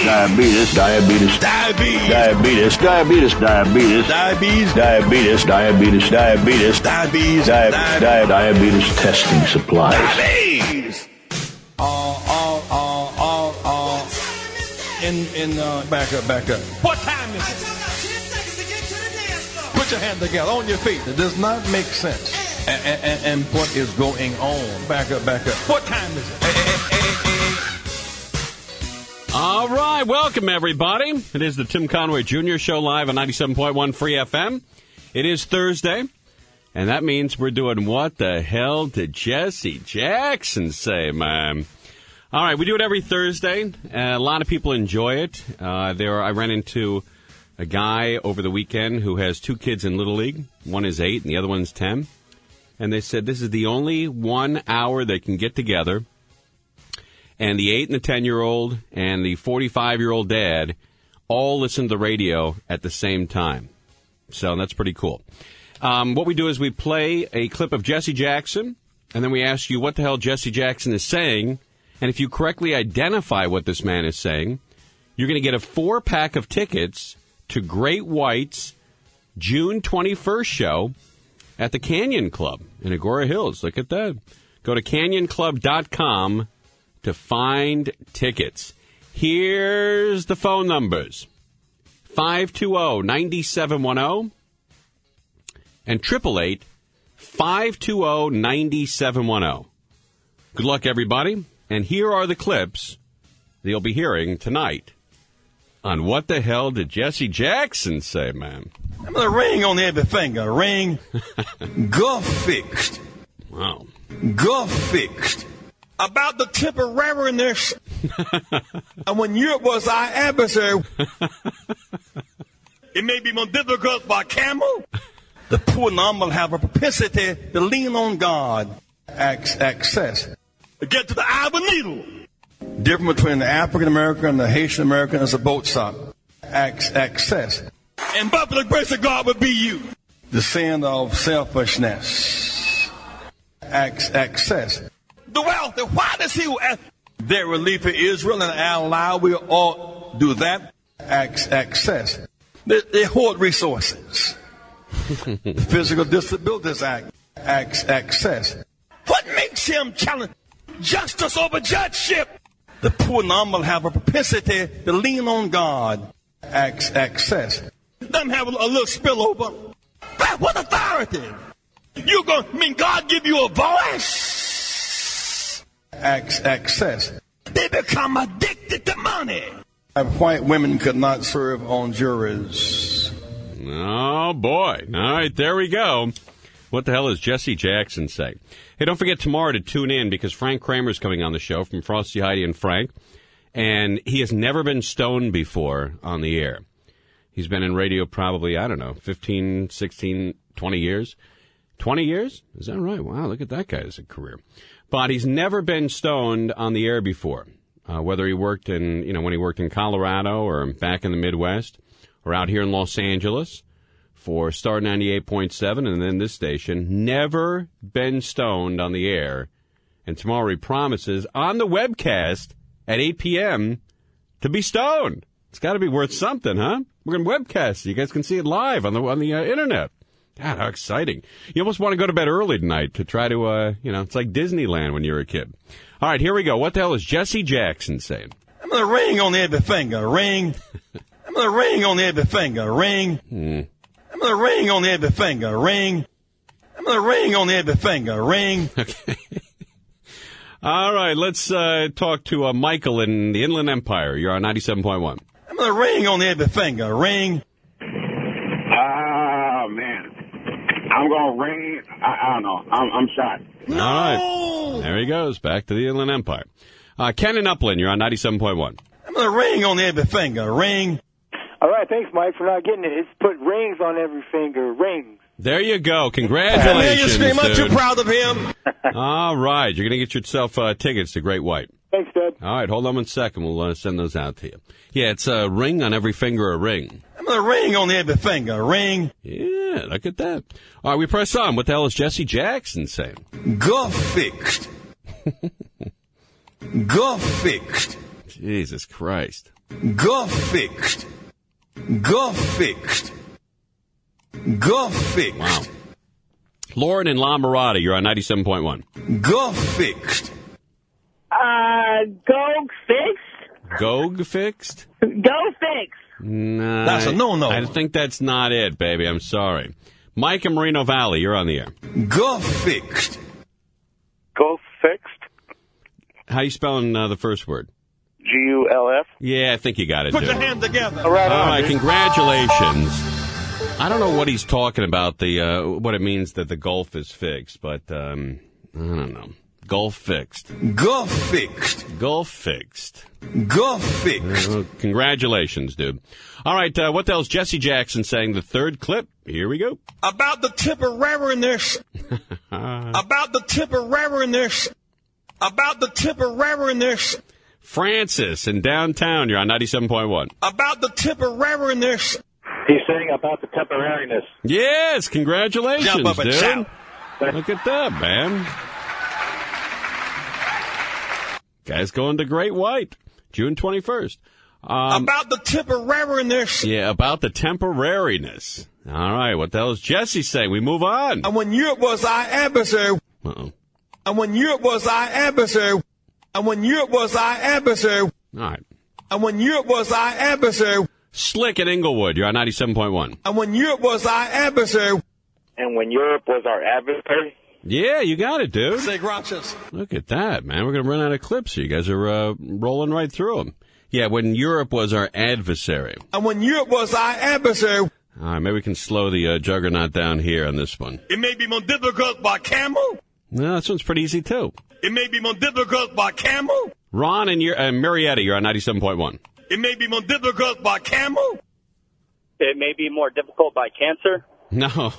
Diabetes, diabetes, Diabetes. diabetes, diabetes, diabetes, Diabetes. diabetes, diabetes, diabetes, Diabetes. diabetes testing supplies. Diabetes. Back up. What time is it? Put your hand together on your feet. It does not make sense. And what is going on? Back up. What time is it? All right, welcome everybody. It is the Tim Conway Jr. Show live on 97.1 Free FM. It is Thursday, and that means we're doing What the Hell Did Jesse Jackson Say, man? All right, we do it every Thursday. A lot of people enjoy it. I ran into a guy over the weekend who has two kids in Little League. One is 8 and the other one's 10. And they said this is the only 1 hour they can get together. And the 8 and the 10-year-old and the 45-year-old dad all listen to the radio at the same time. So that's pretty cool. What we do is we play a clip of Jesse Jackson, and then we ask you what the hell Jesse Jackson is saying. And if you correctly identify what this man is saying, you're going to get a 4-pack of tickets to Great White's June 21st show at the Canyon Club in Agora Hills. Look at that. Go to canyonclub.com to find tickets. Here's the phone numbers. 520-9710 and 888-520-9710. Good luck, everybody. And here are the clips that you'll be hearing tonight on What the Hell Did Jesse Jackson Say, man? I'm going to ring on every finger. Ring. Go fixed. Wow. Go fixed. About the temporariness. And when Europe was our adversary, it may be more difficult by camel. The poor normal have a propensity to lean on God. Access. Get to the eye of a needle. Difference between the African American and the Haitian American is a boat sock. Access. And but for the grace of God would be you. The sin of selfishness. Access. The wealthy. Why does he their relief for Israel and allow we all do that? Access. They hoard resources. The Physical Disabilities Act. Access. What makes him challenge justice over judgeship? The poor normal have a propensity to lean on God. Access. Them have a little spillover. But what authority? You God give you a voice? Access. They become addicted to money. White women could not serve on juries. Oh, boy. All right, there we go. What the hell does Jesse Jackson say? Hey, don't forget tomorrow to tune in because Frank Kramer's coming on the show from Frosty, Heidi, and Frank. And he has never been stoned before on the air. He's been in radio probably, 15, 16, 20 years. 20 years? Is that right? Wow, look at that guy as a career. But he's never been stoned on the air before. Whether he worked in, when he worked in Colorado or back in the Midwest or out here in Los Angeles for Star 98.7 and then this station, never been stoned on the air. And tomorrow he promises on the webcast at 8 p.m. to be stoned. It's got to be worth something, huh? We're going to webcast. You guys can see it live on the internet. God, how exciting. You almost want to go to bed early tonight to try to, it's like Disneyland when you were a kid. All right, here we go. What the hell is Jesse Jackson saying? I'm going to ring on every finger. Ring. I'm going to ring on every finger. Ring. I'm going to ring on every finger. Ring. I'm going to ring on every finger. Ring. Okay. All right, let's talk to Michael in the Inland Empire. You're on 97.1. I'm going to ring on every finger. Ring. Man. I'm going to ring. I don't know. I'm shot. No! All right. There he goes. Back to the Inland Empire. Ken in Upland, you're on 97.1. I'm going to ring on every finger. Ring. All right. Thanks, Mike, for not getting it. It's put rings on every finger. Rings. There you go. Congratulations, dude. I'm too proud of him. All right. You're going to get yourself tickets to Great White. Thanks, Dad. All right. Hold on 1 second. We'll send those out to you. Yeah, it's a ring on every finger, a ring. I'm going to ring on every finger. Ring. Yeah, look at that. All right, we press on. What the hell is Jesse Jackson saying? Go fixed. Go fixed. Jesus Christ. Gulf fixed. Gulf fixed. Gulf fixed. Wow. Lauren in La Mirada, you're on 97.1. Gulf fixed. Go fixed? Gog fixed? Go fixed. Nah, That's a no-no. I think that's not it, baby. I'm sorry. Mike in Moreno Valley, you're on the air. Gulf fixed. Gulf fixed? How you spelling the first word? G-U-L-F? Yeah, I think you got it, Put dude. your hand together. All right, All right, congratulations. I don't know what he's talking about, what it means that the Gulf is fixed, but I don't know. Gulf fixed. Gulf fixed. Gulf fixed. Gulf fixed. Congratulations, dude. All right, what the hell's Jesse Jackson saying? The third clip. Here we go. About the temporariness. About the temporariness. About the temporariness. Francis in downtown, you're on 97.1. About the temporariness. He's saying about the temporariness. Yes, congratulations, Jump up and dude. shout. Look at that, man. Guy's going to Great White, June 21st. About the temporariness. Yeah, about the temporariness. All right, what the hell is Jesse saying? We move on. And when Europe was our adversary. Uh-oh. And when Europe was our adversary. And when Europe was our adversary. All right. And when Europe was our adversary. Slick in Inglewood, you're on 97.1. And when Europe was our adversary. And when Europe was our adversary? Yeah, you got it, dude. Say gracias. Look at that, man. We're going to run out of clips here. You guys are rolling right through them. Yeah, when Europe was our adversary. And when Europe was our adversary. All right, maybe we can slow the juggernaut down here on this one. It may be more difficult by camel. No, this one's pretty easy, too. It may be more difficult by camel. Ron and Marietta, you're on 97.1. It may be more difficult by camel. It may be more difficult by cancer? No,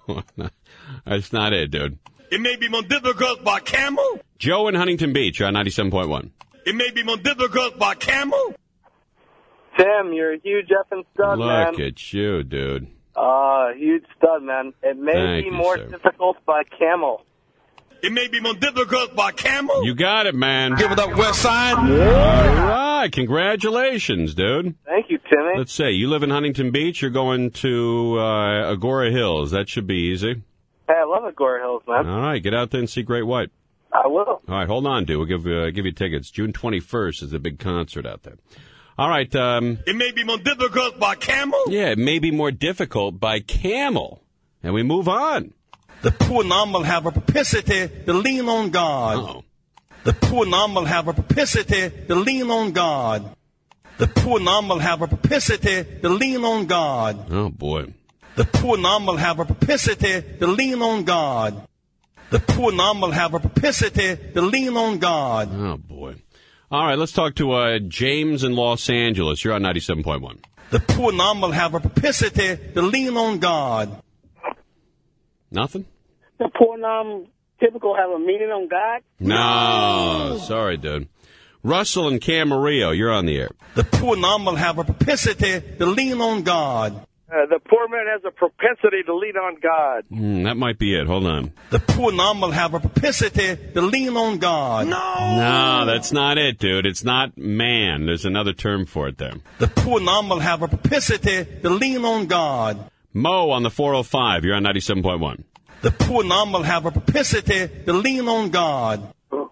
that's not it, dude. It may be more difficult by camel. Joe in Huntington Beach, you're on 97.1. It may be more difficult by camel. Tim, you're a huge effing stud, man. Look at you, dude. Huge stud, man. It may Thank be you, more sir. difficult by camel. It may be more difficult by camel. You got it, man. Give it up, West Side. All right, congratulations, dude. Thank you, Timmy. Let's say you live in Huntington Beach. You're going to Agora Hills. That should be easy. Hey, I love Agora Hills, man. All right, get out there and see Great White. I will. All right, hold on, dude. We'll give you tickets. June 21st is a big concert out there. All right. It may be more difficult by camel. Yeah, it may be more difficult by camel. And we move on. The poor normal have a propensity to lean on God. Uh-oh. The poor normal have a propensity to lean on God. The poor normal have a propensity to lean on God. Oh, boy. The poor normal have a propensity to lean on God. The poor normal have a propensity to lean on God. Oh, boy. All right, let's talk to James in Los Angeles. You're on 97.1. The poor normal have a propensity to lean on God. Nothing? The poor typical have a meaning on God? No. Sorry, dude. Russell and Camarillo, you're on the air. The poor normal have a propensity to lean on God. The poor man has a propensity to lean on God. That might be it. Hold on. The poor normal have a propensity to lean on God. No, that's not it, dude. It's not man. There's another term for it there. The poor normal have a propensity to lean on God. Mo on the 405. You're on 97.1. The poor normal have a propensity to lean on God.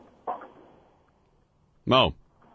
Mo.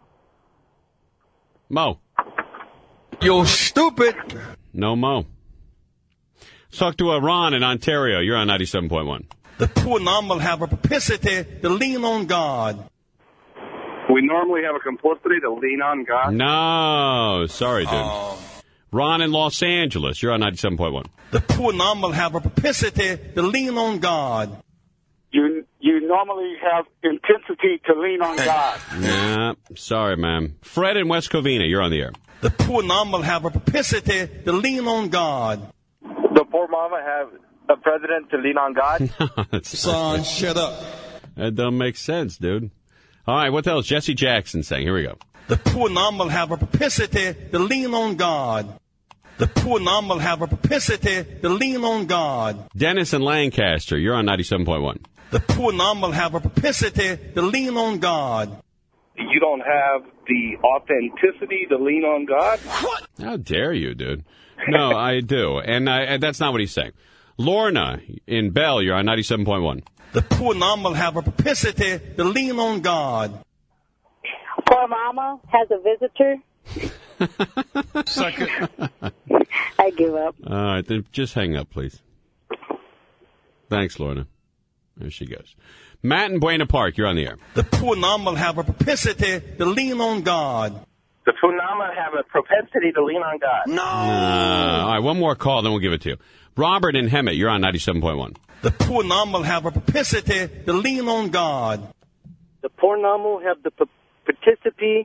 You're stupid. No Mo. Let's talk to Ron in Ontario. You're on 97.1. The poor normal have a propensity to lean on God. We normally have a complicity to lean on God. No. Sorry, dude. Ron in Los Angeles. You're on 97.1. The poor normal have a propensity to lean on God. You normally have intensity to lean on God. Nah. Sorry, man. Fred in West Covina. You're on the air. The poor normal have a propensity to lean on God. The poor mama have a president to lean on God. Son, shut up. That don't make sense, dude. All right, what the hell is Jesse Jackson saying? Here we go. The poor normal have a propensity to lean on God. The poor normal have a propensity to lean on God. Dennis in Lancaster. You're on 97.1. The poor normal have a propensity to lean on God. You don't don't have the authenticity to lean on God? How dare you, dude? No, I do. And that's not what he's saying. Lorna in Bell, you're on 97.1. The poor normal have a propensity to lean on God. Poor mama has a visitor. Second. I give up. All right, then just hang up, please. Thanks, Lorna. There she goes. Matt in Buena Park, you're on the air. The poor normal have a propensity to lean on God. The Punama have a propensity to lean on God. No! All right, one more call, then we'll give it to you. Robert in Hemet, you're on 97.1. The poor normal have a propensity to lean on God. The poor normal have the propensity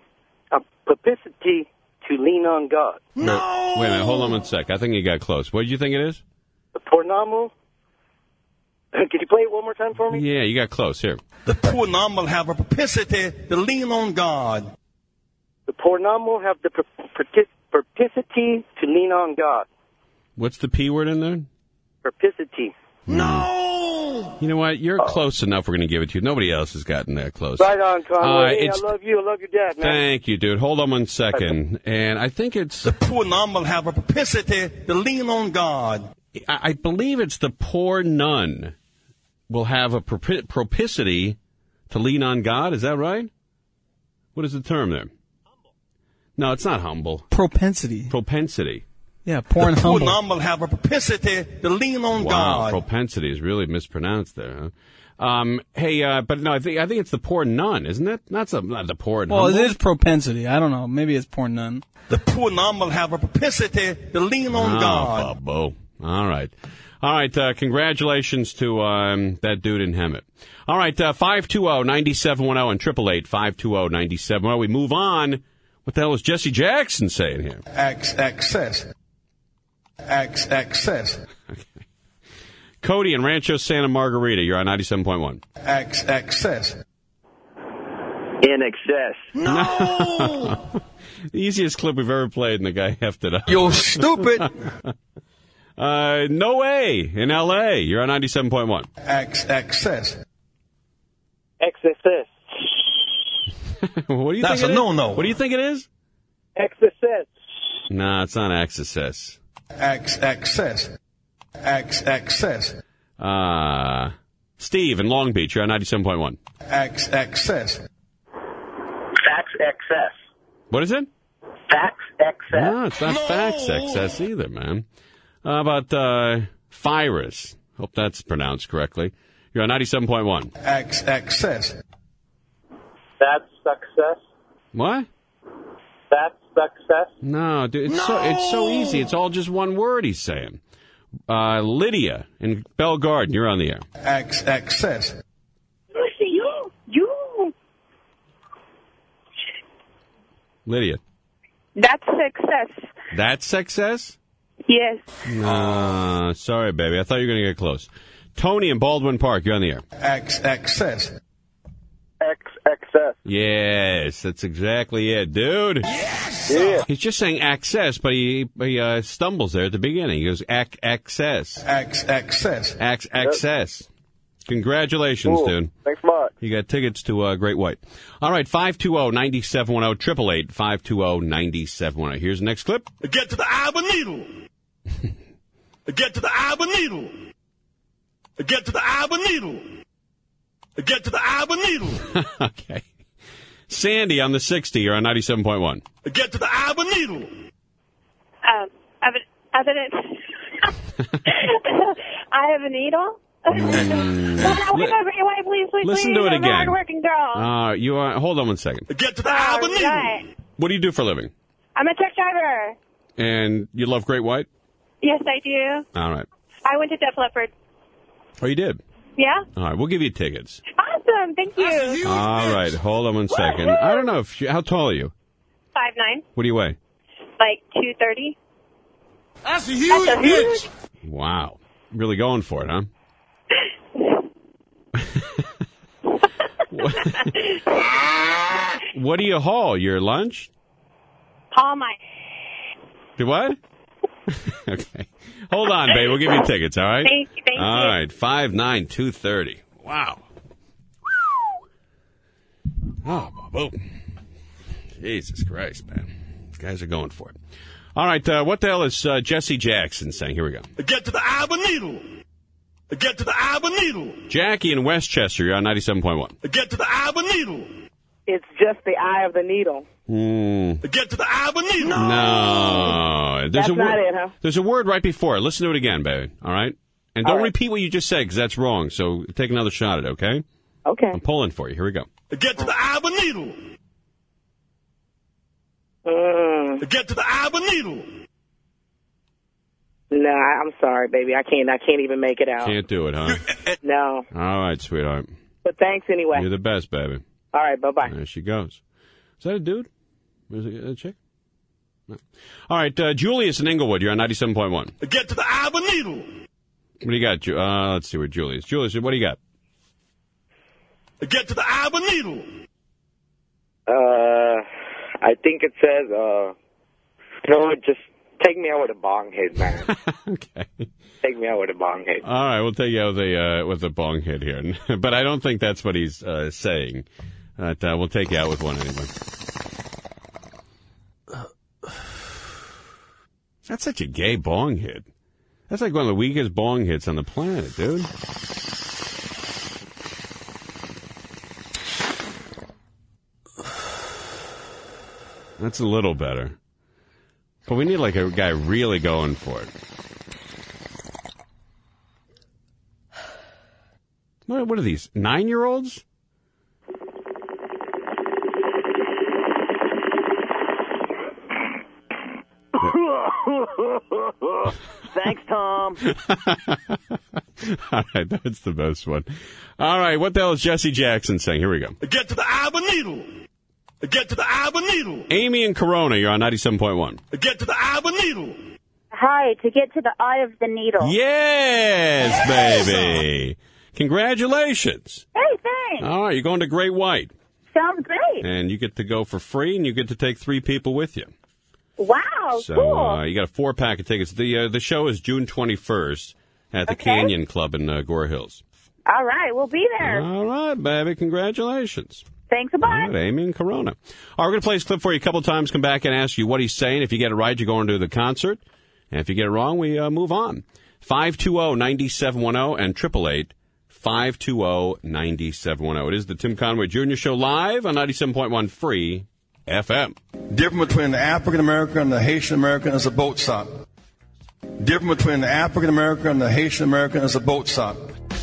to lean on God. No! Wait a minute, hold on one sec. I think you got close. What did you think it is? The poor normal. Could you play it one more time for me? Yeah, you got close. Here. The poor normal have a propensity to lean on God. The poor normal have the propensity to lean on God. What's the P word in there? Propensity. No! You know what? You're close enough. We're going to give it to you. Nobody else has gotten that close. Right on, Conway. Hey, it's- I love you. I love your dad, man. Thank you, dude. Hold on one second. And I think it's... The poor normal have a propensity to lean on God. I believe it's the poor nun will have a propensity to lean on God. Is that right? What is the term there? No, it's not humble. Propensity. Propensity. Yeah, poor and The poor humble. normal have a propensity to lean on Wow, God. propensity is really mispronounced there. Huh? But no, I think it's the poor nun, isn't it? Not the poor and Well, humble. it is propensity. I don't know. Maybe it's poor nun. The poor normal have a propensity to lean on God. Bubbo. All right. Congratulations to that dude in Hemet. All right, 520-9710 and 888-520-9710. We move on. What the hell is Jesse Jackson saying here? Access. Okay. Cody in Rancho Santa Margarita, you're on 97.1. Access. In excess. No! The easiest clip we've ever played, and the guy effed it up. You're stupid. No way in L.A. You're on 97.1. Access. XSS. What do you That's think a it is? no-no. What do you think it is? XSS. Nah, it's not XSS. Access. Steve in Long Beach, you're on 97.1. Access. Fax excess. What is it? Fax excess. No, it's not fax excess either, man. How about Virus? Hope that's pronounced correctly. You're on 97.1. Access. That's success. What? That's success. No, dude, it's so easy. It's all just one word he's saying. Lydia in Bell Garden, you're on the air. Access. You. Lydia. That's success. That's success? Yes. Sorry, baby. I thought you were going to get close. Tony in Baldwin Park, you're on the air. Access. XXS. Yes, that's exactly it, dude. Yes! Yeah. He's just saying access, but he stumbles there at the beginning. He goes, access. Access. Access. Congratulations, Cool. dude. Thanks a lot. You got tickets to Great White. All right, 520-9710, 888-520-9710. Here's the next clip. Get to the eye of a needle. Get to the eye of a needle. Get to the eye of a needle. Get to the eye of a needle. Okay. Sandy on the 60, you're on 97.1. Get to the eye of a needle. Evidence. I have a needle. Listen to it I'm a again. hard-working girl. You are. Hold on one second. Get to the eye of a needle. Right. What do you do for a living? I'm a truck driver. And you love Great White? Yes, I do. All right. I went to Def Leppard. Oh, you did? Yeah? All right, we'll give you tickets. Awesome. Thank you. All right, hold on one second. I don't know if how tall are you? 5'9". What do you weigh? Like 230. That's a huge bitch. Wow. Really going for it, huh? What do you haul? Your lunch? Paul, my... Do what? Okay. Hold on, babe. We'll give you tickets, all right? Thank you. All right. 5'9", 230. Wow. Oh, boom. Jesus Christ, man. These guys are going for it. All right, what the hell is Jesse Jackson saying? Here we go. Get to the eye of a needle. Get to the eye of a needle. Jackie in Westchester, you're on 97.1. Get to the eye of a needle. It's just the eye of the needle. Get to the eye of a needle. No. That's not it, huh? There's a word right before it. Listen to it again, baby. All right? And don't repeat what you just said, because that's wrong. So take another shot at it, okay? Okay. I'm pulling for you. Here we go. Get to the eye of a needle. Get to the eye of a needle. No, I'm sorry, baby. I can't even make it out. Can't do it, huh? No. All right, sweetheart. But thanks anyway. You're the best, baby. All right, bye-bye. There she goes. Is that a dude? Is it a chick? No. All right, Julius in Inglewood. You're on 97.1. Get to the eye of a needle. What do you got? Let's see where Julius. Julius, what do you got? Get to the eye of a needle. I think it says, just take me out with a bong hit, man. Okay. Take me out with a bong hit. All right, we'll take you out with a bong hit here. But I don't think that's what he's saying. We'll take you out with one anyway. That's such a gay bong hit. That's like one of the weakest bong hits on the planet, dude. That's a little better. But we need like a guy really going for it. What are these, 9-year-olds? Thanks, Tom. All right, that's the best one. All right, what the hell is Jesse Jackson saying? Here we go. Get to the eye of a needle. Get to the eye of a needle. Amy in Corona, you're on 97.1. Get to the eye of a needle. Hi, to get to the eye of the needle. Yes, baby. Congratulations. Hey, thanks. All right, you're going to Great White. Sounds great. And you get to go for free, and you get to take 3 people with you. Wow, So, cool. you got a 4-pack of tickets. The show is June 21st at the Canyon Club in Gore Hills. All right, we'll be there. All right, baby. Congratulations. Thanks a bunch. All right, Amy and Corona. All right, we're going to play this clip for you a couple of times, come back and ask you what he's saying. If you get it right, you go into the concert. And if you get it wrong, we move on. 520-9710 and 888-520-9710. It is the Tim Conway Jr. Show live on 97.1 Free FM. Difference between the African American and the Haitian American is a boat stop. Difference between the African American and the Haitian American is a boat stop.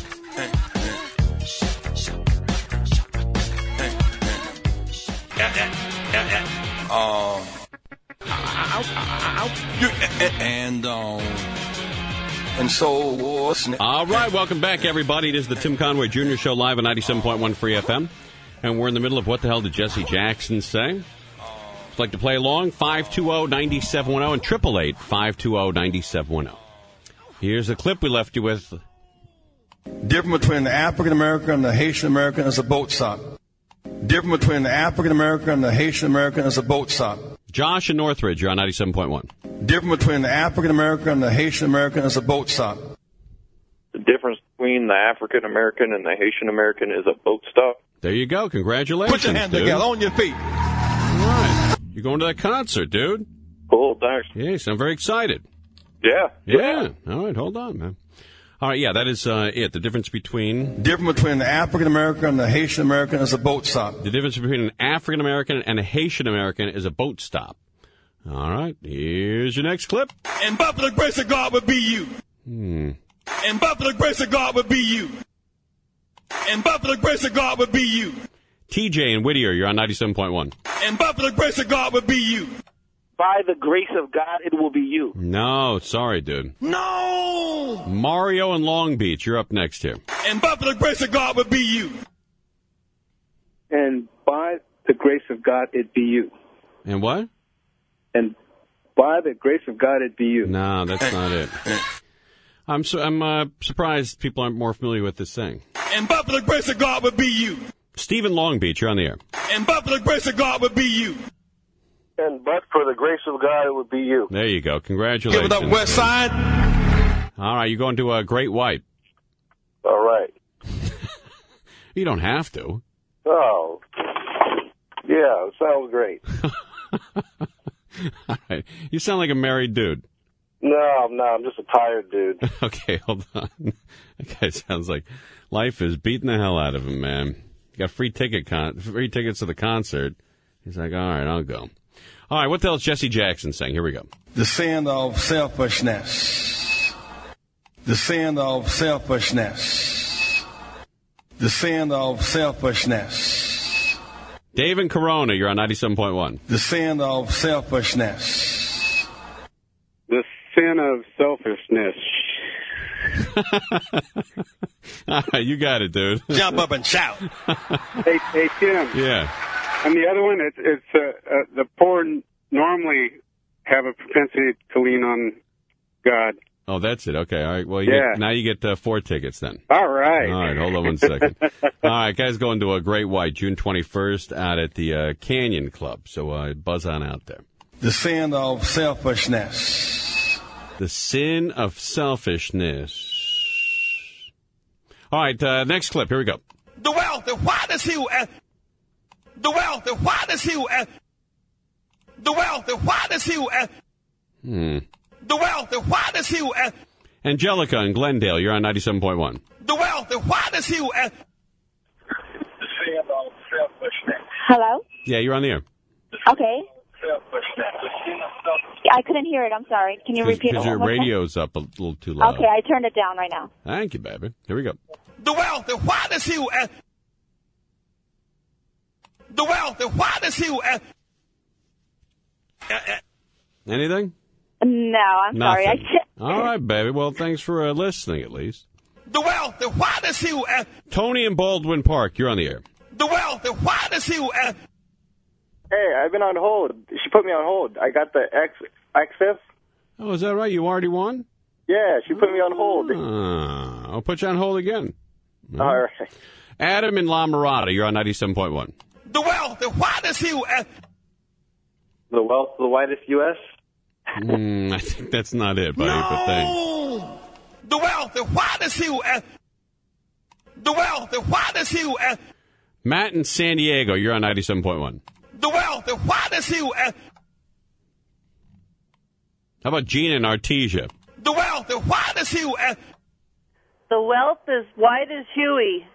And so, all right, welcome back, everybody. It is the Tim Conway Jr. Show live on 97.1 Free FM. And we're in the middle of What the Hell Did Jesse Jackson Say? If you'd like to play along, 520-9710 and 888-520-9710. Here's a clip we left you with. Difference between the African American and the Haitian American is a boat stop. Difference between the African American and the Haitian American is a boat stop. Josh in Northridge, you're on 97.1. Difference between the African American and the Haitian American is a boat stop. The difference between the African American and the Haitian American is a boat stop. There you go. Congratulations, Put your hands dude. together on your feet. All right. You're going to that concert, dude. Cool, thanks. Yes, I'm very excited. Yeah. All right, hold on, man. All right, yeah, that is it. The difference between the African American and the Haitian American is a boat stop. The difference between an African American and a Haitian American is a boat stop. All right, here's your next clip. And but for the grace of God would be you. And but for the grace of God would be you. And but for the grace of God would be you. TJ in Whittier, you're on 97.1. And but for the grace of God would be you. By the grace of God, it will be you. No, sorry, dude. No! Mario in Long Beach, you're up next here. And but for the grace of God would be you. And by the grace of God, it be you. And what? And by the grace of God, it be you. No, that's not it. I'm surprised people aren't more familiar with this thing. And but for the grace of God would be you. Steve in Long Beach, you're on the air. And but for the grace of God would be you. And but for the grace of God, it would be you. There you go. Congratulations. Give it up, West Side. All right, you're going to Great White. All right. You don't have to. Oh. Yeah, Yeah, sounds great. All right. You sound like a married dude. No, I'm just a tired dude. Okay, hold on. That guy sounds like life is beating the hell out of him, man. Got free tickets to the concert. He's like, all right, I'll go. All right, what the hell is Jesse Jackson saying? Here we go. The sin of selfishness. The sin of selfishness. The sin of selfishness. Dave and Corona, you're on 97.1. The sin of selfishness. The sin of selfishness. All right, you got it, dude. Jump up and shout. Hey, Tim. Yeah. And the other one, it's the poor normally have a propensity to lean on God. Oh, that's it. Okay, all right. Well, now you get 4 tickets then. All right. All right, hold on 1 second. All right, guys, going to a Great White June 21st out at the Canyon Club. So buzz on out there. The sin of selfishness. The sin of selfishness. All right, next clip. Here we go. The wealth, why does he... The wealth, why does he... The wealth, why does he... The wealth, why does he... Angelica in Glendale, you're on 97.1. The wealth, why does he... Hello? Yeah, you're on the air. Okay. I couldn't hear it. I'm sorry. Can you repeat it? Because your radio's up a little too loud. Okay, I turned it down right now. Thank you, baby. Here we go. The wealth, why does he... The wealth, why does he... Anything? No, I'm sorry. Nothing. All right, baby. Well, thanks for listening, at least. The wealth, why does he... Tony in Baldwin Park, you're on the air. The wealth, why does he... Hey, I've been on hold. She put me on hold. I got the access. Oh, is that right? You already won? Yeah, she put me on hold. I'll put you on hold again. All right. Adam in La Mirada, you're on 97.1. The wealth, why does he... The wealth of the whitest U.S.? I think that's not it, buddy, but thanks. The wealth, why does he... The wealth, why does he... Matt in San Diego, you're on 97.1. The wealth, why does he... How about Gina in Artesia? The wealth, why does he... The wealth is white as Huey.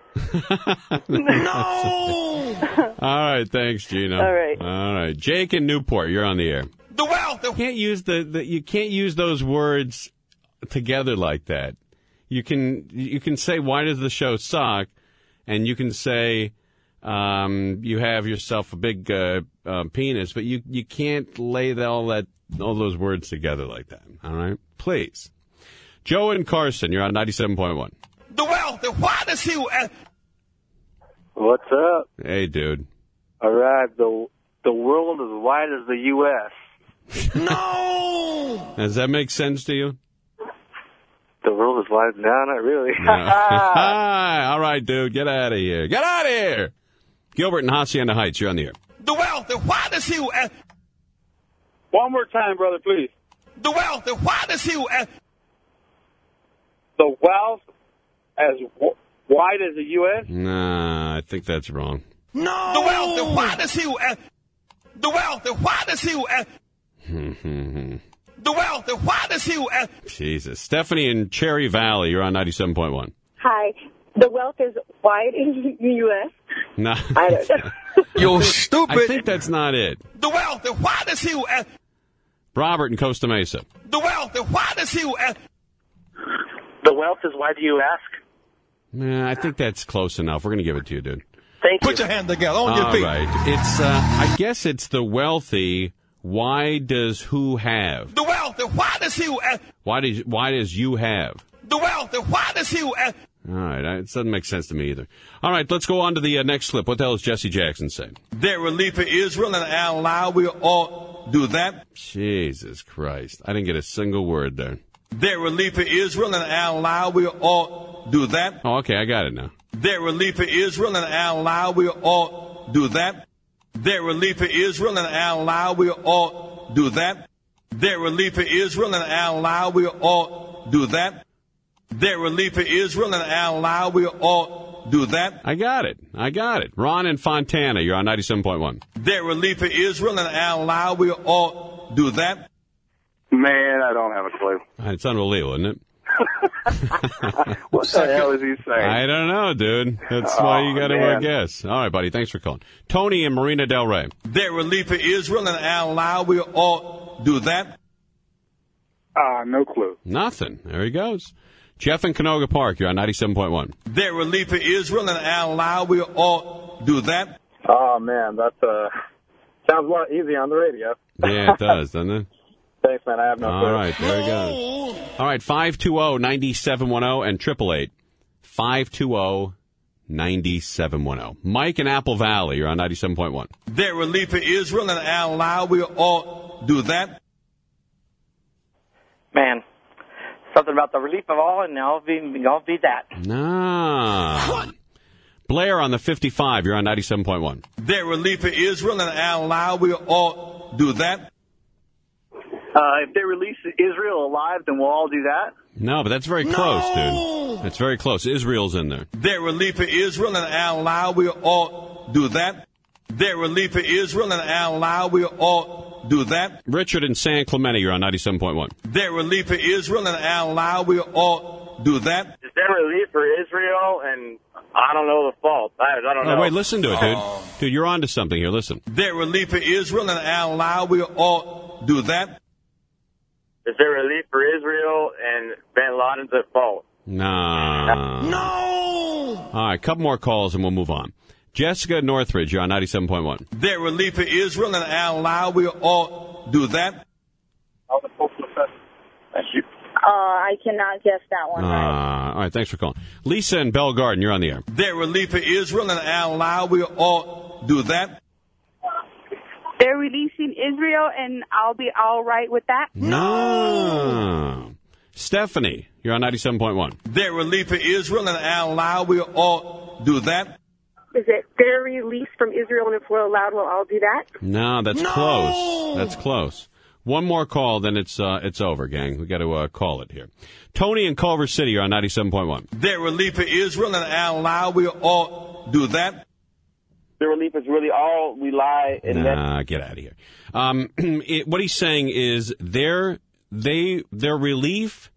No! All right, thanks, Gina. All right. All right. Jake in Newport, you're on the air. The wealth. You can't use those words together like that. You can say, why does the show suck? And you can say, you have yourself a big penis, but you can't lay all those words together like that. All right? Please. Joe and Carson, you're on 97.1. The wealth, why does he... What's up? Hey, dude. All right, the world is wide as the U.S. No! Does that make sense to you? The world is wide. No, not really. No. All right, dude, get out of here. Get out of here! Gilbert in Hacienda Heights, you're on the air. The wealth, why does he... One more time, brother, please. The wealth, why does he... The wealth as wide as the U.S.? Nah, I think that's wrong. No! The wealth, why does he... The wealth, why does he... The wealth, why does he... Jesus. Stephanie in Cherry Valley, you're on 97.1. Hi. The wealth is wide in the U.S.? No. I don't know. You're stupid. I think that's not it. The wealth, why does he... Robert in Costa Mesa. The wealth, why does he... The wealth is why do you ask? Nah, I think that's close enough. We're going to give it to you, dude. Thank you. Put your hand together on your feet. All right. It's, I guess it's the wealthy. Why does who have? The wealth, why does he... Why does you have? The wealth, why does he... All right. It doesn't make sense to me either. All right. Let's go on to the next clip. What the hell is Jesse Jackson saying? Their relief for Israel and Allah will all do that. Jesus Christ. I didn't get a single word there. Their relief for Israel and Allah will all do that. Oh, okay. I got it now. Their relief for Israel and Allah will all do that. Their relief for Israel and Allah will all do that. Their relief for Israel and Allah will all do that. Their relief for Israel and Allah will all do that. I got it. Ron and Fontana, you're on 97.1. Their relief for Israel and Allah will all do that. Man, I don't have a clue. It's unbelievable, isn't it? What the hell is he saying? I don't know, dude. That's why you got to guess. All right, buddy. Thanks for calling. Tony in Marina Del Rey. Their relief for Israel and Allah will all do that. No clue. Nothing. There he goes. Jeff in Canoga Park, you're on 97.1. Their relief for Israel and Allah will all do that. Oh, man, that sounds a lot easier on the radio. Yeah, it does, doesn't it? Thanks, man. I have no clue. All right, there he goes. All right, 520-9710 and 888-520-9710. Mike in Apple Valley, you're on 97.1. Their relief for Israel and Allah will all do that. Man, something about the relief of all, and I'll be that. No. Blair on the 55, you're on 97.1. Their relief for Israel and Allah will all do that. If they release Israel alive, then we'll all do that? No, but that's very close, dude. That's very close. Israel's in there. Their relief for Israel and Allah will all do that. Their relief for Israel and Allah will all do that. Richard in San Clemente, you're on 97.1. Their relief for Israel and Allah will all do that. Is there relief for Israel and I don't know the fault. I don't know. Oh, wait, listen to it, dude. Dude, you're on to something here. Listen. Their relief for Israel and Allah will all do that. Is there relief for Israel and Bin Laden's at fault? No. No! All right, couple more calls and we'll move on. Jessica Northridge, you're on 97.1. Their relief for Israel and Allah will all do that. Thank you. I cannot guess that one right. All right, thanks for calling. Lisa in Bell Garden, you're on the air. Their relief for Israel and Allah will all do that. They're releasing Israel, and I'll be all right with that? No. Stephanie, you're on 97.1. Their relief for Israel and Allah will all do that. Is it their release from Israel and if we're allowed, we'll all do that? No, that's close. That's close. One more call, then it's over, gang. We got to call it here. Tony in Culver City, you're on 97.1. Their relief for Israel and Allah will all do that. Their relief is really all we lie and get out of here. What he's saying is their relief.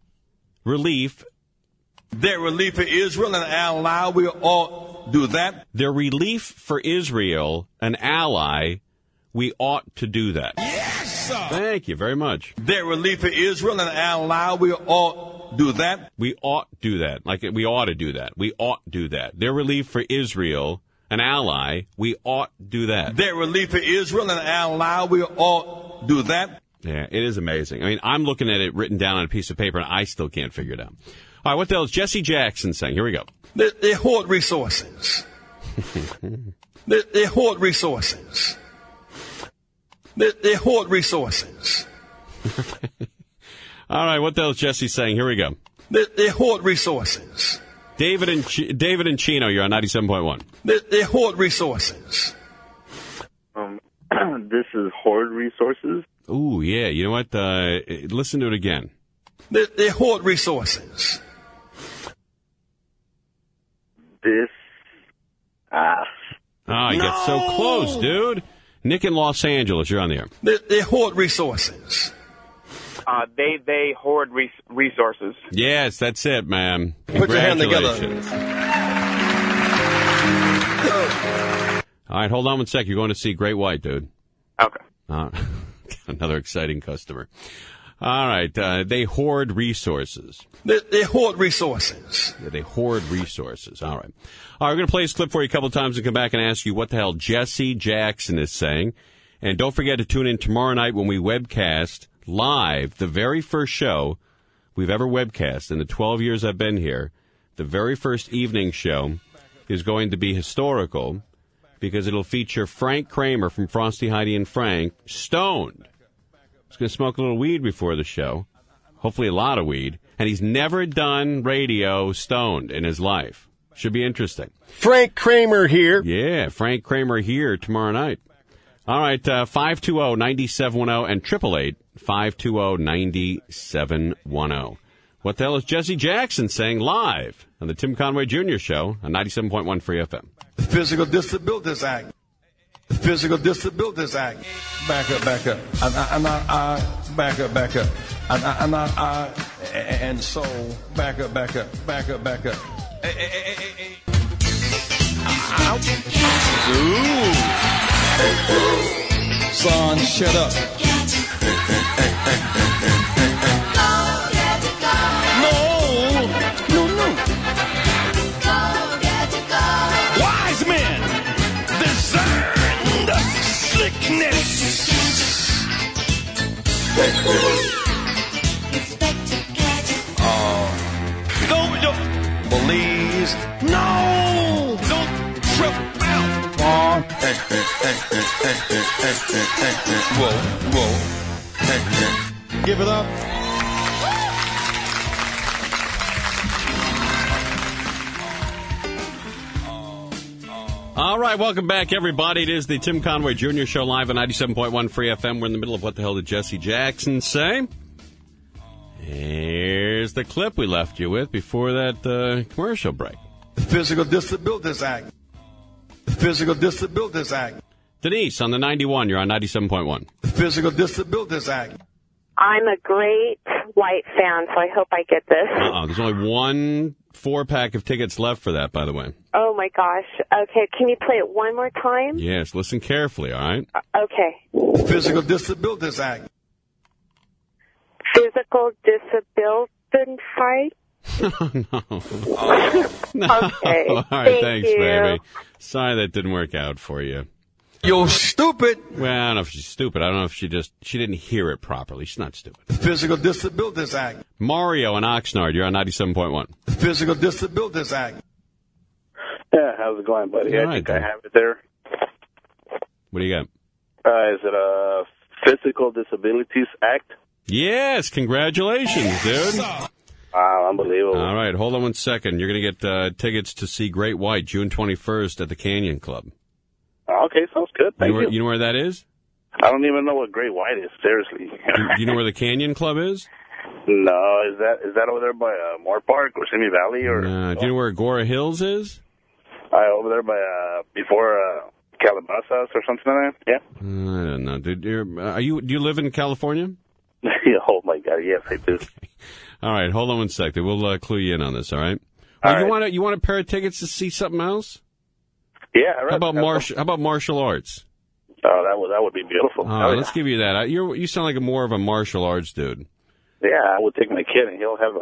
Their relief for Israel and Allah will all do that. Their relief for Israel, an ally, we ought to do that. Yes, sir. Thank you very much. Their relief for Israel and Allah will all do that. We ought to do that. Like we ought to do that. We ought to do that. Their relief for Israel, an ally, we ought to do that. Their relief for Israel and Allah will all do that. Yeah, it is amazing. I mean, I'm looking at it written down on a piece of paper, and I still can't figure it out. All right, what the hell is Jesse Jackson saying? Here we go. They hoard resources. They hoard resources. They hoard resources. All right, what the hell is Jesse saying? Here we go. They hoard resources. David and Chino, you're on 97.1. They hoard resources. This is hoard resources. Ooh, yeah. You know what? Listen to it again. They hoard resources. This. You get so close, dude. Nick in Los Angeles, you're on the air. They hoard resources. They hoard resources. Yes, that's it, man. Put your hand together. All right, hold on 1 sec. You're going to see Great White, dude. Okay. Another exciting customer. All right, they hoard resources. They hoard resources. Yeah, they hoard resources. All right. All right, we're going to play this clip for you a couple of times and come back and ask you what the hell Jesse Jackson is saying. And don't forget to tune in tomorrow night when we webcast live the very first show we've ever webcast in the 12 years I've been here. The very first evening show is going to be historical because it'll feature Frank Kramer from Frosty, Heidi, and Frank, stoned. He's going to smoke a little weed before the show, hopefully a lot of weed, and he's never done radio stoned in his life. Should be interesting. Frank Kramer here. Yeah, Frank Kramer here tomorrow night. All right, 520-9710 and 888-520-9710. What the hell is Jesse Jackson saying live on the Tim Conway Jr. Show on 97.1 Free FM? The Physical Disabilities Act. The Physical Disabilities Act. Back up. Back up. And so, back up. Hey. Ooh. Son, shut up. No. Wise men discern sickness. Don't please. No. Don't trip out. Whoa. Give it up. All right, welcome back, everybody. It is the Tim Conway Jr. Show live on 97.1 Free FM. We're in the middle of What the Hell Did Jesse Jackson Say? Here's the clip we left you with before that commercial break. The Physical Disabilities Act. The Physical Disabilities Act. Denise on the 91. You're on 97.1. The Physical Disabilities Act. I'm a great White fan, so I hope I get this. There's only one 4-pack of tickets left for that, by the way. Oh, my gosh. Okay, can you play it one more time? Yes, listen carefully, all right? Okay. The Physical Disabilities Act. Physical disability fight? No. Okay. All right, Thank thanks, you. baby. Sorry that didn't work out for you. You're stupid. Well, I don't know if she's stupid. I don't know if she didn't hear it properly. She's not stupid. The Physical Disabilities Act. Mario in Oxnard, you're on 97.1. The Physical Disabilities Act. Yeah, how's it going, buddy? All I right, think I have it there. What do you got? Is it a Physical Disabilities Act? Yes, congratulations, dude. Wow, unbelievable. All right, hold on one second. You're going to get tickets to see Great White June 21st at the Canyon Club. Okay, sounds good. Thank you. You know where that is? I don't even know what Great White is, seriously. Do you know where the Canyon Club is? No, is that over there by Moore Park or Simi Valley? Or do you know where Agora Hills is? Over there by before Calabasas or something like that? Yeah. I don't know, dude. Do you live in California? Oh my God, yes, I do. All right, hold on one second. We'll clue you in on this. All right. All right. You want a pair of tickets to see something else? Yeah. How about martial arts? Oh, that would be beautiful. Let's give you that. You sound like more of a martial arts dude. Yeah, I would take my kid and he'll have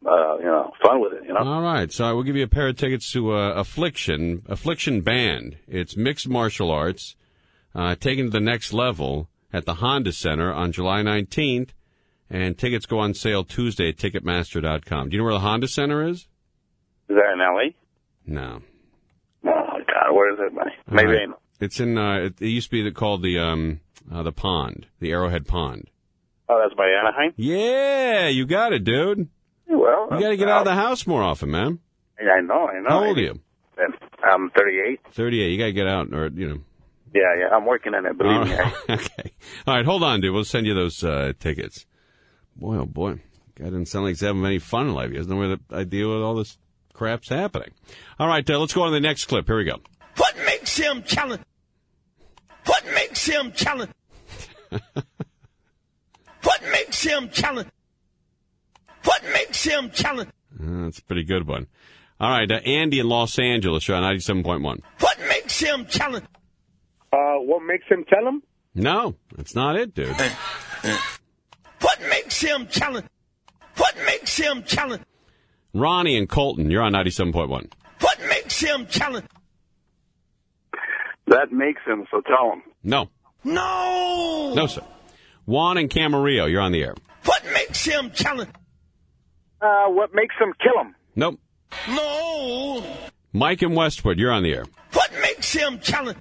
fun with it. All right, so I will give you a pair of tickets to Affliction Band. It's mixed martial arts, taken to the next level at the Honda Center on July 19th, and tickets go on sale Tuesday at Ticketmaster.com. Do you know where the Honda Center is? Is that in L.A.? No. Oh God, where is it, buddy? Maybe Right. I know. It's in. It used to be called the pond, the Arrowhead Pond. Oh, that's by Anaheim? Yeah, you got it, dude. Well, you got to get out of the house more often, man. I know. How old are you? I'm 38. 38. You got to get out, or Yeah, I'm working on it, believe me. Okay. All right, hold on, dude. We'll send you those tickets. Boy, oh boy. Guy doesn't sound like he's having any fun in life. He doesn't know where I deal with all this crap's happening. All right, let's go on to the next clip. Here we go. What makes him challenge? What makes him challenge? What makes him challenge? What makes him challenge? That's a pretty good one. All right, Andy in Los Angeles, you're on 97.1. What makes him challenge? What makes him tell him? No, that's not it, dude. What makes him challenge? What makes him challenge? Ronnie in Colton, you're on 97.1. What makes him challenge? That makes him, so tell him. No. No! No, sir. Juan in Camarillo, you're on the air. What makes him challenge? What makes him kill him? Nope. No! Mike in Westwood, you're on the air. What makes him challenge?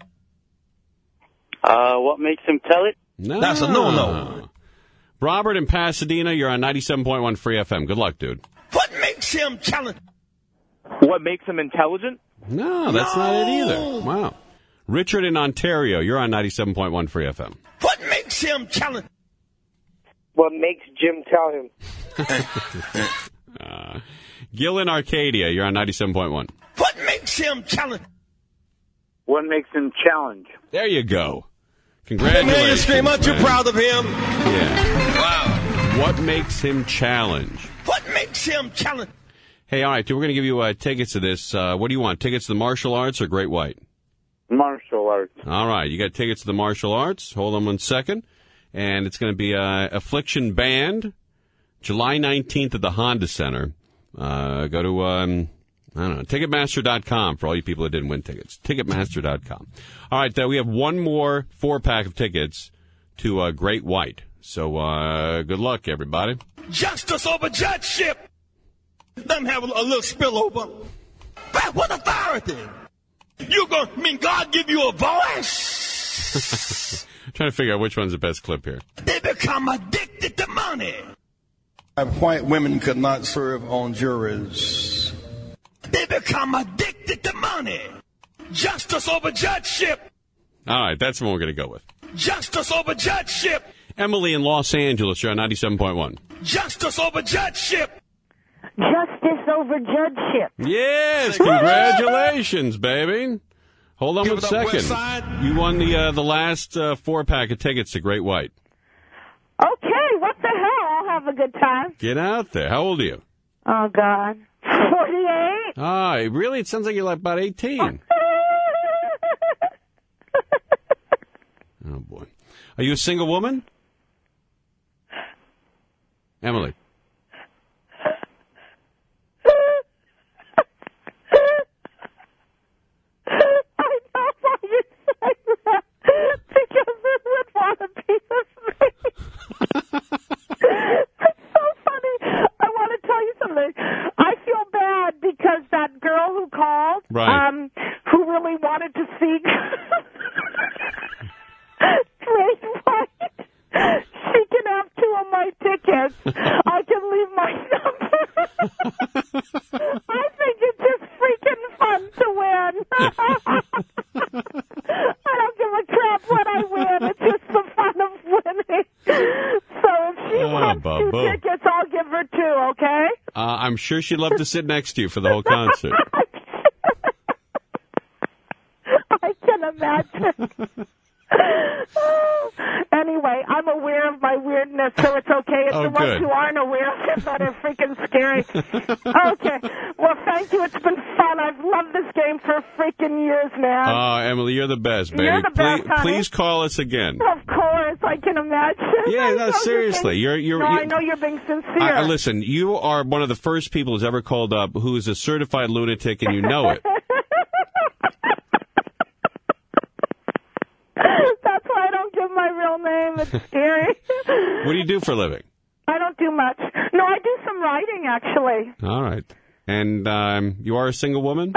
What makes him tell it? No. That's a no-no. Robert in Pasadena, you're on 97.1 Free FM. Good luck, dude. What makes him challenge? What makes him intelligent? No, that's not it either. Wow. Richard in Ontario, you're on 97.1 Free FM. What makes him challenge? What makes Jim tell him? Gil in Arcadia, you're on 97.1. What makes him challenge? What makes him challenge? There you go. Congratulations. Man, you scream, aren't you proud of him? Yeah. Wow. What makes him challenge? What makes him challenge? Hey, all right, we're going to give you tickets to this. What do you want, tickets to the martial arts or Great White? Martial arts. All right, you got tickets to the martial arts. Hold on 1 second. And it's going to be Affliction Band, July 19th at the Honda Center. Go to, I don't know, Ticketmaster.com for all you people that didn't win tickets. Ticketmaster.com. All right, we have one more 4-pack of tickets to Great White. So good luck, everybody. Justice over judgeship. Let them have a little spillover. But what authority? God give you a voice? I'm trying to figure out which one's the best clip here. They become addicted to money. White women could not serve on juries. They become addicted to money. Justice over judgeship. All right, that's the one we're going to go with. Justice over judgeship. Emily in Los Angeles, you're on 97.1. Justice over judgeship. Justice over judgeship. Yes, congratulations, baby. Hold on 1 second. You won the last 4-pack of tickets to Great White. Okay, what the hell? I'll have a good time. Get out there. How old are you? Oh, God. 48. Ah, really? It sounds like you're like about 18. Oh, boy. Are you a single woman? Emily. Because it would want to be with me. It's so funny. I want to tell you something. I feel bad because that girl who called, who really wanted to see Great White, she can have 2 of my tickets. I can leave my number. I think it's just freaking fun to win. I don't give a crap what I win. It's just the fun of winning. So if she wants 2 tickets, I'll give her 2, okay? I'm sure she'd love to sit next to you for the whole concert. I can imagine. Anyway, I'm aware of my weirdness, so it's okay if the ones who aren't aware of it that are freaking scary. Okay. Well, thank you. It's been fun. I've loved this game for freaking years now. Oh, Emily, you're the best, baby. You're the best, honey. Please call us again. Of course, I can imagine. Yeah, no, seriously. I know you're being sincere. Listen, you are one of the first people who's ever called up who is a certified lunatic, and you know it. That's why I don't give my real name. It's scary. What do you do for a living? I don't do much. No, I do some writing, actually. All right. And you are a single woman?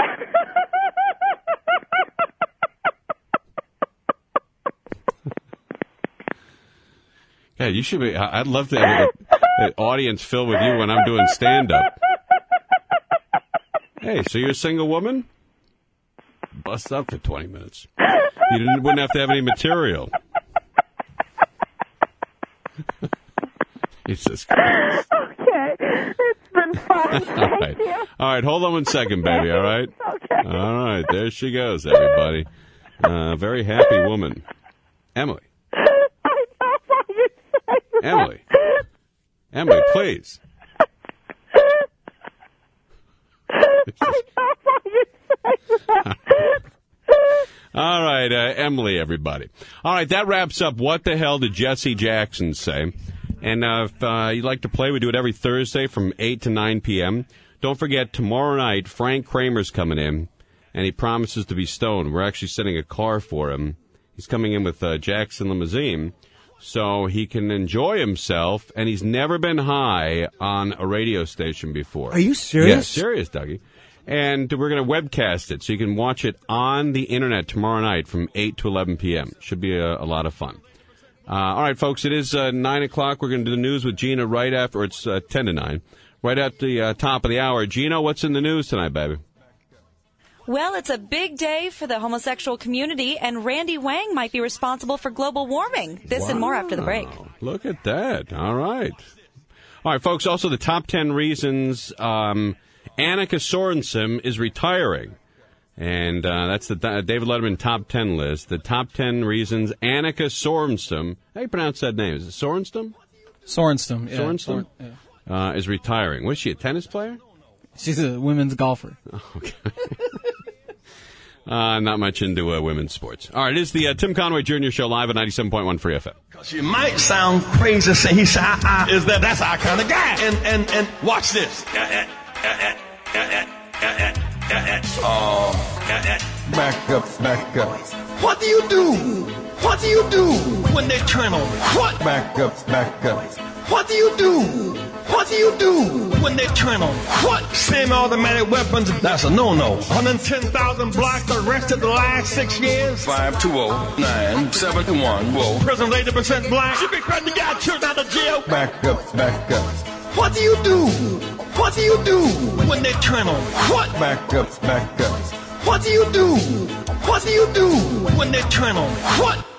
Yeah, you should be. I'd love to have an audience filled with you when I'm doing stand-up. Hey, so you're a single woman? Bust up for 20 minutes. You wouldn't have to have any material. Jesus Christ. Okay. It's been fun. Thank you. All right, hold on 1 second, baby, all right? Okay. All right, there she goes, everybody. Very happy woman. Emily. Emily. Emily, please. All right, Emily, everybody. All right, that wraps up What the Hell Did Jesse Jackson Say? And if you'd like to play, we do it every Thursday from 8 to 9 p.m. Don't forget, tomorrow night, Frank Kramer's coming in, and he promises to be stoned. We're actually sending a car for him. He's coming in with Jackson Limousine, so he can enjoy himself, and he's never been high on a radio station before. Are you serious? Yes, serious, Dougie. And we're going to webcast it, so you can watch it on the Internet tomorrow night from 8 to 11 p.m. Should be a lot of fun. All right, folks, it is 9 o'clock. We're going to do the news with Gina right after, or it's 10 to 9, right at the top of the hour. Gina, what's in the news tonight, baby? Well, it's a big day for the homosexual community, and Randy Wang might be responsible for global warming. This and more after the break. Look at that. All right. All right, folks, also the top 10 reasons Annika Sorensen is retiring. And that's the David Letterman top 10 list. The top 10 reasons Annika Sorensen, how do you pronounce that name? Is it Sorensen? Sorensen, yeah. Sorensen? Is retiring. What is she, a tennis player? She's a women's golfer. Okay. Not much into women's sports. All right, it is the Tim Conway Jr. Show live at 97.1 Free FM. You might sound crazy saying he said, that's our kind of guy. And watch this. Back up. What do you do? What do you do when they turn on? What? Back up. What do you do? What do you do when they turn on? What? Semi-automatic weapons, that's a no-no. 110,000 blacks arrested the last 6 years. 520-971. Prison's 80% black. Should be glad the guy turned out of jail. Back up. What do you do? What do you do when they turn on? What? Back up. What do you do? What do you do when they turn on? What?